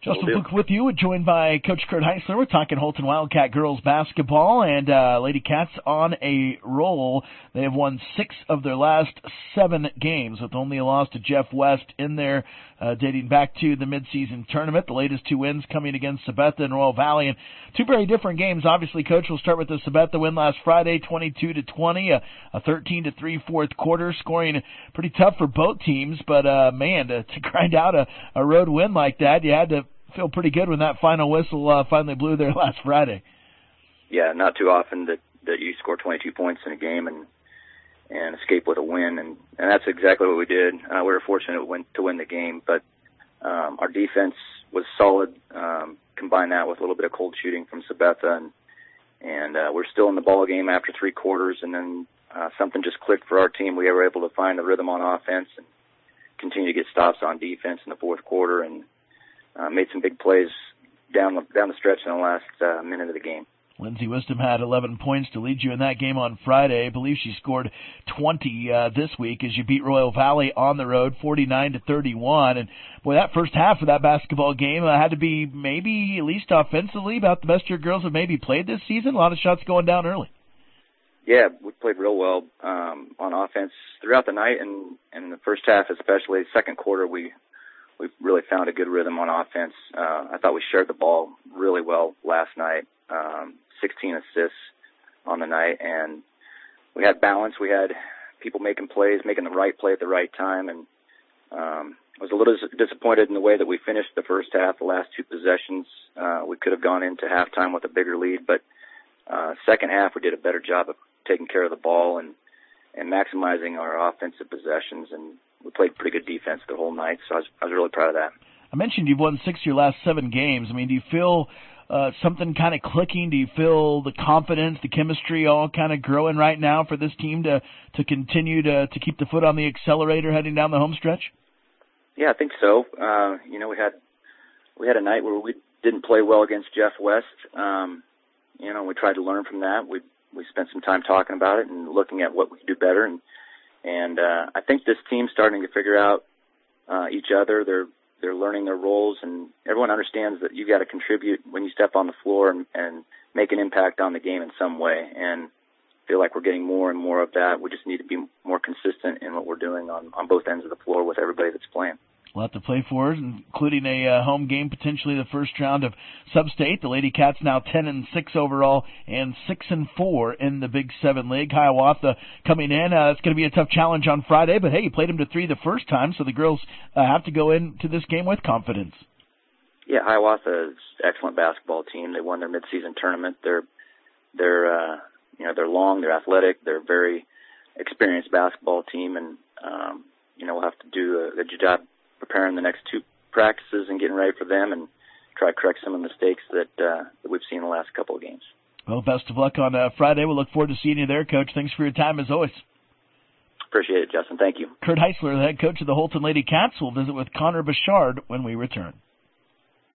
Justin Fluke with you, joined by Coach Kurt Heisler. We're talking Holton Wildcat girls basketball, and Lady Cats on a roll. They have won 6 of their last 7 games, with only a loss to Jeff West in there, dating back to the midseason tournament. The latest 2 wins coming against Sabetha and Royal Valley, and 2 very different games. Obviously, Coach, will start with the Sabetha win last Friday, 22-20, a 13-3 fourth quarter, scoring pretty tough for both teams. But man, to grind out a road win like that, you had to feel pretty good when that final whistle finally blew there last Friday. Yeah, not too often that you score 22 points in a game and escape with a win, and that's exactly what we did. We were fortunate to win the game, but our defense was solid. Combine that with a little bit of cold shooting from Sabetha, and we're still in the ball game after 3 quarters, and then something just clicked for our team. We were able to find the rhythm on offense and continue to get stops on defense in the fourth quarter, and made some big plays down the stretch in the last minute of the game. Lindsey Wisdom had 11 points to lead you in that game on Friday. I believe she scored 20 this week as you beat Royal Valley on the road, 49-31. And boy, that first half of that basketball game had to be maybe, at least offensively, about the best your girls have maybe played this season. A lot of shots going down early. Yeah, we played real well on offense throughout the night, and in the first half especially. Second quarter, we really found a good rhythm on offense. I thought we shared the ball really well last night. 16 assists on the night, and we had balance. We had people making plays, making the right play at the right time, and I was a little disappointed in the way that we finished the first half. The last 2 possessions, we could have gone into halftime with a bigger lead, but second half we did a better job of taking care of the ball and maximizing our offensive possessions, and we played pretty good defense the whole night, so I was really proud of that. I mentioned you've won 6 of your last 7 games. I mean, do you feel something kind of clicking? Do you feel the confidence, the chemistry all kind of growing right now for this team to continue to keep the foot on the accelerator heading down the home stretch? Yeah, I think so. We had a night where we didn't play well against Jeff West. We tried to learn from that. We spent some time talking about it and looking at what we could do better, and I think this team's starting to figure out each other. They're learning their roles, and everyone understands that you got to contribute when you step on the floor and make an impact on the game in some way. And I feel like we're getting more and more of that. We just need to be more consistent in what we're doing on both ends of the floor with everybody that's playing. A lot to play for, including a home game, potentially the first round of Sub-State. The Lady Cats now 10-6 overall and 6-4 in the Big 7 League. Hiawatha coming in. It's going to be a tough challenge on Friday, but hey, you played them to 3 the first time, so the girls have to go into this game with confidence. Yeah, Hiawatha is an excellent basketball team. They won their midseason tournament. They're long, they're athletic, they're a very experienced basketball team, and we'll have to do a good job preparing the next 2 practices and getting ready for them, and try to correct some of the mistakes that we've seen in the last couple of games. Well, best of luck on Friday. We'll look forward to seeing you there, Coach. Thanks for your time, as always. Appreciate it, Justin. Thank you. Kurt Heisler, the head coach of the Holton Lady Cats, will visit with Connor Bouchard when we return.